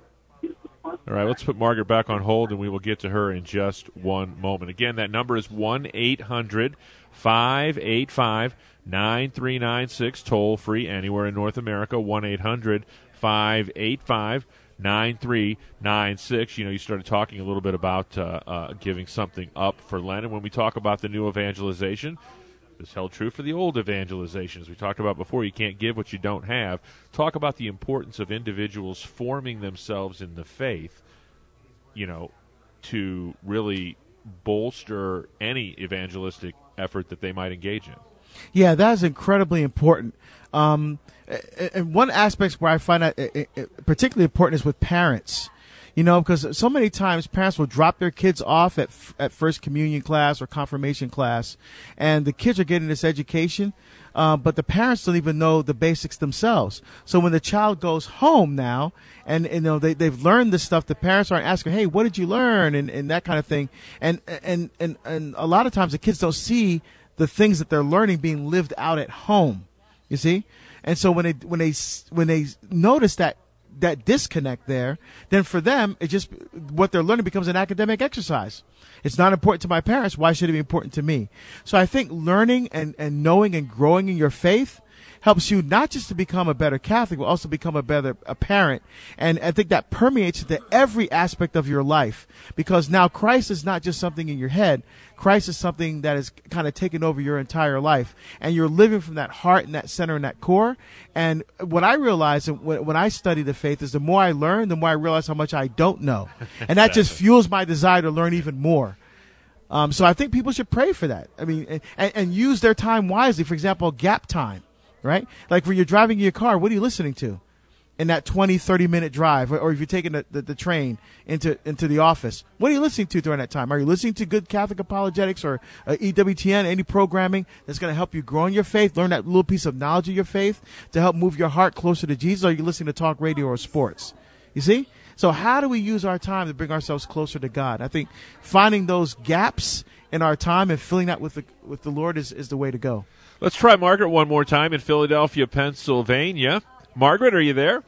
All right, let's put Margaret back on hold, and we will get to her in just one moment. Again, that number is one eight hundred five eight five nine three nine six, toll-free anywhere in North America, one eight hundred five eight five nine three nine six. You know, you started talking a little bit about uh, uh, giving something up for Lent, and when we talk about the new evangelization, this held true for the old evangelization. As we talked about before, you can't give what you don't have. Talk about the importance of individuals forming themselves in the faith, you know, to really bolster any evangelistic effort that they might engage in. Yeah, that is incredibly important. Um, and one aspect where I find that particularly important is with parents. You know, because so many times parents will drop their kids off at at first communion class or confirmation class, and the kids are getting this education, uh, but the parents don't even know the basics themselves. So when the child goes home now, and, and you know they they've learned this stuff, the parents aren't asking, "Hey, what did you learn?" and and that kind of thing. And and and and a lot of times the kids don't see the things that they're learning being lived out at home. You see, and so when they when they when they notice that. that disconnect there, then for them, it just, what they're learning becomes an academic exercise. It's not important to my parents. Why should it be important to me? So I think learning and, and knowing and growing in your faith helps you not just to become a better Catholic, but also become a better a parent. And I think that permeates into every aspect of your life, because now Christ is not just something in your head. Christ is something that is kind of taken over your entire life, and you're living from that heart and that center and that core. And what I realize when, when I study the faith is the more I learn, the more I realize how much I don't know. And that just fuels my desire to learn even more. Um, so I think people should pray for that. I mean, and, and use their time wisely. For example, gap time. Right? Like when you're driving your car, what are you listening to in that twenty, thirty minute drive? Or, or if you're taking the, the, the train into into the office, what are you listening to during that time? Are you listening to good Catholic apologetics or uh, E W T N, any programming that's going to help you grow in your faith, learn that little piece of knowledge of your faith to help move your heart closer to Jesus? Or are you listening to talk radio or sports? You see? So how do we use our time to bring ourselves closer to God? I think finding those gaps in our time and filling that with the, with the Lord is, is the way to go. Let's try Margaret one more time in Philadelphia, Pennsylvania. Margaret, are you there?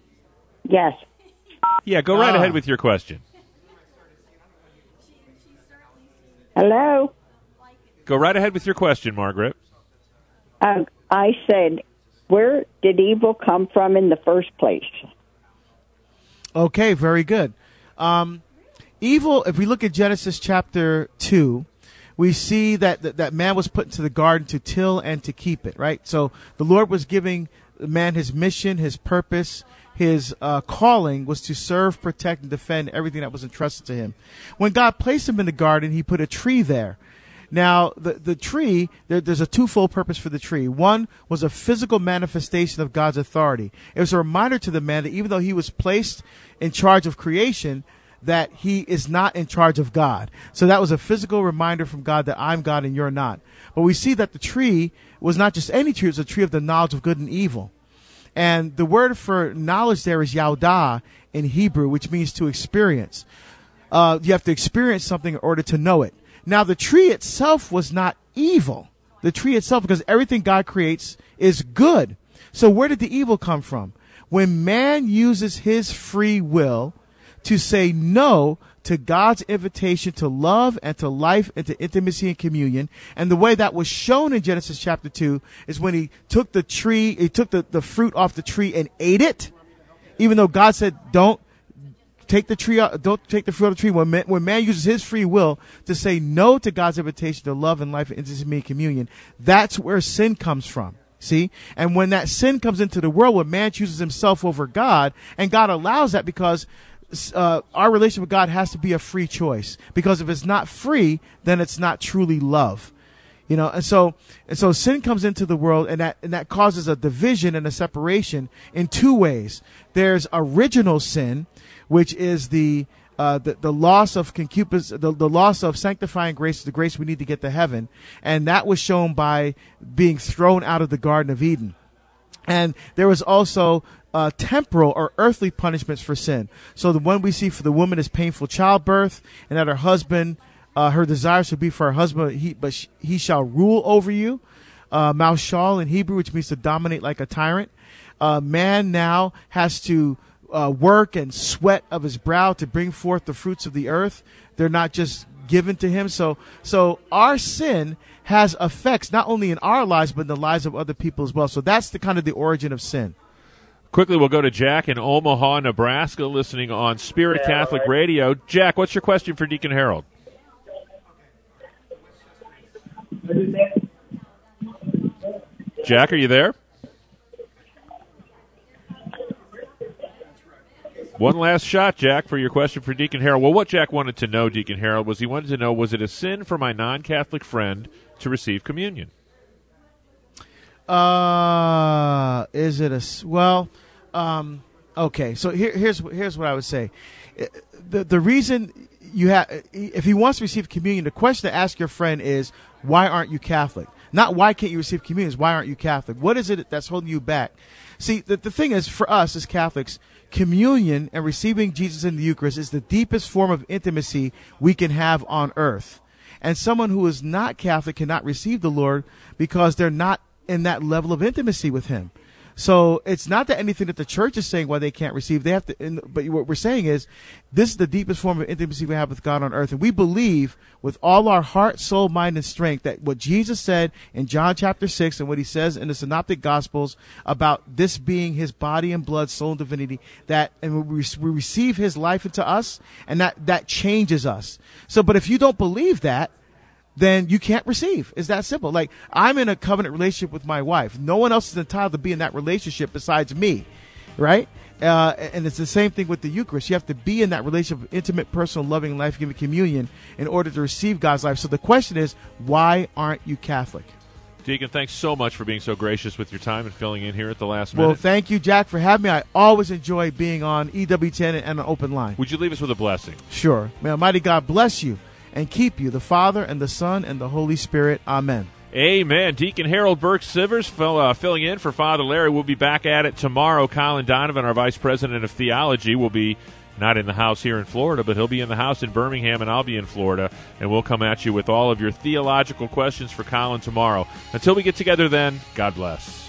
Yes. Yeah, go right Ah. ahead with your question. Hello? Go right ahead with your question, Margaret. Uh, I said, where did evil come from in the first place? Okay, very good. Um, evil, if we look at Genesis chapter two, we see that, that that man was put into the garden to till and to keep it, right? So the Lord was giving man his mission, his purpose, his uh, calling was to serve, protect, and defend everything that was entrusted to him. When God placed him in the garden, he put a tree there. Now, the, the tree, there, there's a twofold purpose for the tree. One was a physical manifestation of God's authority. It was a reminder to the man that even though he was placed in charge of creation, that he is not in charge of God. So that was a physical reminder from God that I'm God and you're not. But we see that the tree was not just any tree, it was a tree of the knowledge of good and evil. And the word for knowledge there is yaudah in Hebrew, which means to experience. Uh, you have to experience something in order to know it. Now, the tree itself was not evil. The tree itself, because everything God creates is good. So where did the evil come from? When man uses his free will to say no to God's invitation to love and to life and to intimacy and communion. And the way that was shown in Genesis chapter two is when he took the tree, he took the, the fruit off the tree and ate it, even though God said, don't take the tree out, don't take the fruit of the tree. When man, when man uses his free will to say no to God's invitation to love and life and intimacy and communion, that's where sin comes from. See? And when that sin comes into the world, when man chooses himself over God, and God allows that because Uh, our relationship with God has to be a free choice, because if it's not free, then it's not truly love, you know. And so, and so sin comes into the world, and that and that causes a division and a separation in two ways. There's original sin, which is the uh, the, the loss of concupiscence, the, the loss of sanctifying grace, the grace we need to get to heaven, and that was shown by being thrown out of the Garden of Eden. And there was also uh, temporal or earthly punishments for sin. So the one we see for the woman is painful childbirth, and that her husband, uh, her desire should be for her husband, he, but sh- he shall rule over you. Uh, Maushal in Hebrew, which means to dominate like a tyrant. Uh, man now has to uh, work and sweat of his brow to bring forth the fruits of the earth. They're not just given to him. So, so our sin has effects not only in our lives, but in the lives of other people as well. So that's the kind of the origin of sin. Quickly, we'll go to Jack in Omaha, Nebraska, listening on Spirit Catholic Radio. Jack, what's your question for Deacon Harold? Jack, are you there? One last shot, Jack, for your question for Deacon Harold. Well, what Jack wanted to know, Deacon Harold, was he wanted to know, was it a sin for my non-Catholic friend to receive communion? Uh, is it a, well, um, okay, so here, here's, here's what I would say. The, the reason you have, if he wants to receive communion, the question to ask your friend is, why aren't you Catholic? Not why can't you receive communion, it's why aren't you Catholic? What is it that's holding you back? See, the, the thing is, for us as Catholics, communion and receiving Jesus in the Eucharist is the deepest form of intimacy we can have on earth. And someone who is not Catholic cannot receive the Lord because they're not in that level of intimacy with him. So it's not that anything that the church is saying why they can't receive. They have to, and, but what we're saying is this is the deepest form of intimacy we have with God on earth. And we believe with all our heart, soul, mind, and strength that what Jesus said in John chapter six and what he says in the Synoptic Gospels about this being his body and blood, soul, and divinity, that and we, we receive his life into us, and that, that changes us. So, but if you don't believe that, then you can't receive. It's that simple. Like, I'm in a covenant relationship with my wife. No one else is entitled to be in that relationship besides me, right? Uh, and it's the same thing with the Eucharist. You have to be in that relationship of intimate, personal, loving, life-giving communion in order to receive God's life. So the question is, why aren't you Catholic? Deacon, thanks so much for being so gracious with your time and filling in here at the last minute. Well, thank you, Jack, for having me. I always enjoy being on E W T N and an open line. Would you leave us with a blessing? Sure. May Almighty God bless you and keep you, the Father and the Son and the Holy Spirit. Amen. Amen. Deacon Harold Burke-Sivers fill, uh, filling in for Father Larry. We'll be back at it tomorrow. Colin Donovan, our Vice President of Theology, will be not in the house here in Florida, but he'll be in the house in Birmingham, and I'll be in Florida, and we'll come at you with all of your theological questions for Colin tomorrow. Until we get together then, God bless.